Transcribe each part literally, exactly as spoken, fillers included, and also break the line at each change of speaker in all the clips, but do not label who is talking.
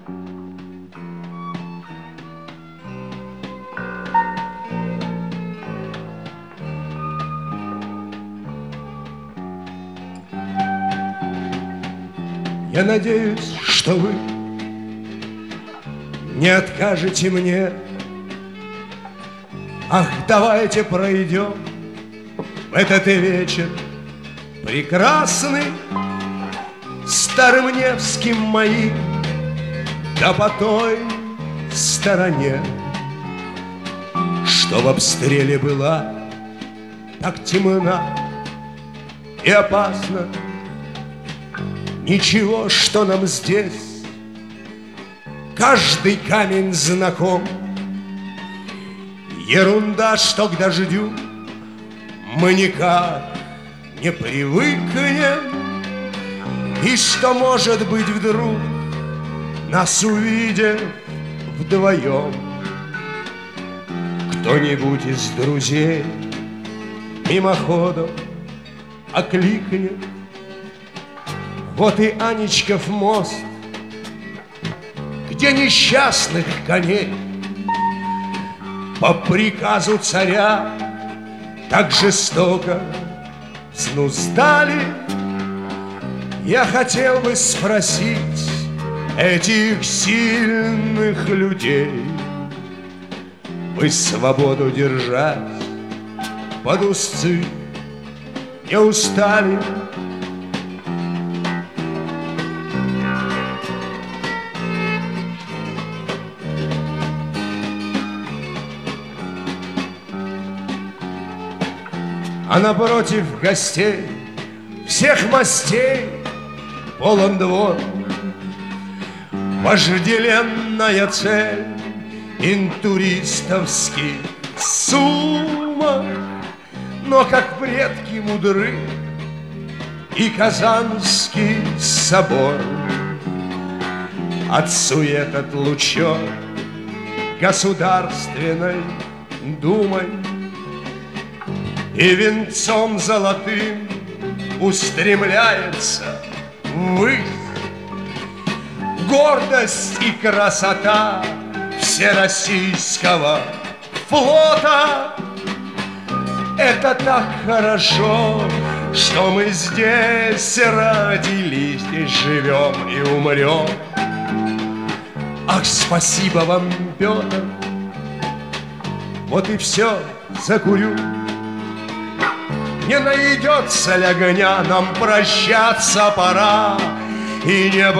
Я надеюсь, что вы не откажете мне. Ах, давайте пройдем в этот вечер прекрасный старым Невским моим, да по той стороне, что в обстреле была так темна и опасна. Ничего, что нам здесь каждый камень знаком. Ерунда, что к дождю мы никак не привыкнем, и что, может быть, вдруг, нас увидев вдвоем, кто-нибудь из друзей мимоходом окликнет: вот и Анечков мост, где несчастных коней по приказу царя так жестоко взнуздали. Я хотел бы спросить этих сильных людей: вы свободу держать под узцы не устали? А напротив гостей всех мастей полон двор. Вожделенная цель интуристовский сумма, но как предки мудры и Казанский собор. От сует отлучен государственной думой, и венцом золотым устремляется ввысь гордость и красота всероссийского флота. Это так хорошо, что мы здесь родились, здесь живем и умрем. Ах, спасибо вам, Петр, вот и все, закурю. Не найдется ли огня, нам прощаться пора. И не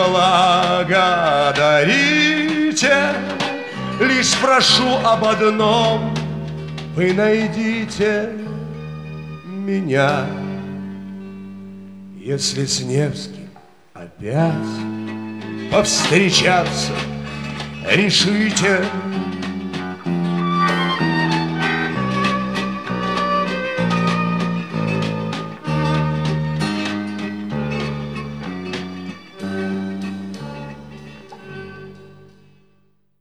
благодарите, лишь прошу об одном: вы найдите меня. Если с Невским опять повстречаться решите,